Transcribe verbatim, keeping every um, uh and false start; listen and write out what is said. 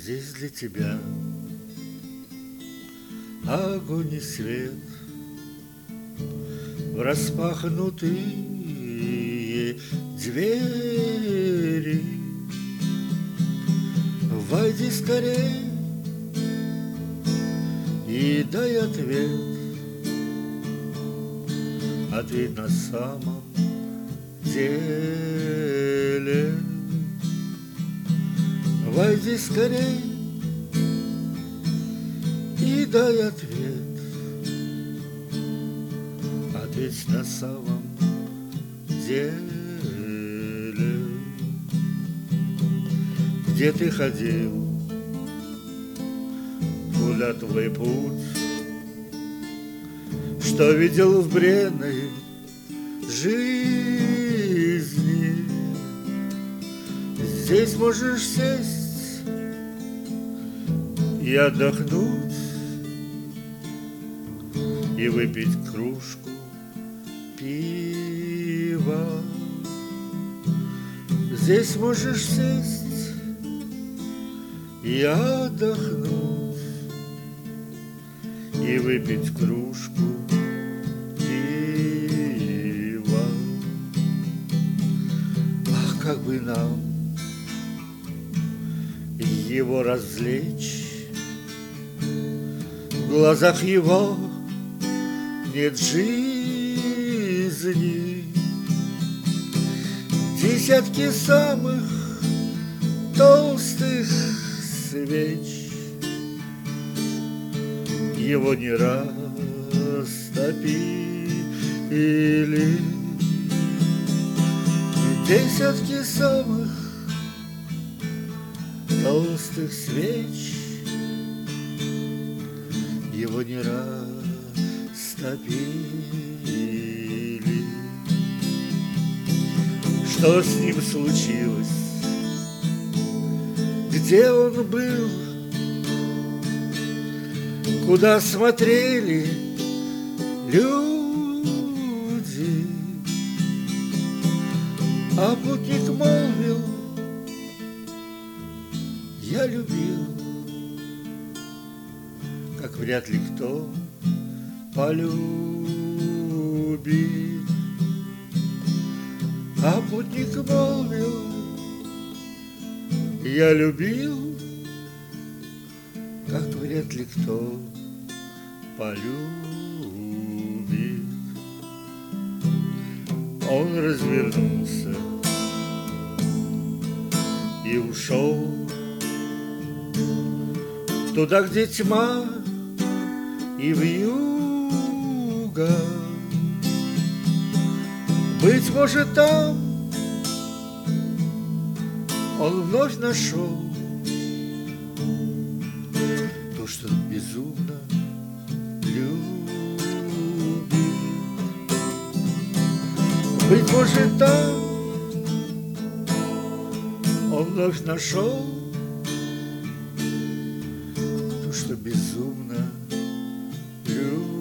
здесь для тебя огонь и свет, в распахнутые двери. Войди скорей и дай ответ, ответ на самом деле. Войди скорей и дай ответ, ответь на самом деле. Где ты ходил, куда твой путь, что видел в бренной жизни? Здесь можешь сесть и отдохнуть, и выпить кружку пива. Здесь можешь сесть и отдохнуть, и выпить кружку пива. Ах, как бы нам его развлечь, в глазах его нет жизни. Десятки самых толстых свеч его не растопили. Десятки самых толстых свеч его не растопили. Что с ним случилось? Где он был? Куда смотрели люди? А путник молвил: я любил, как вряд ли кто полюбит. А путник молвил: я любил, как вряд ли кто полюбит. Он развернулся и ушел туда, где тьма и вьюга. Быть может, там он вновь нашел то, что безумно любит. Быть может, там он вновь нашел то, что безумно любит.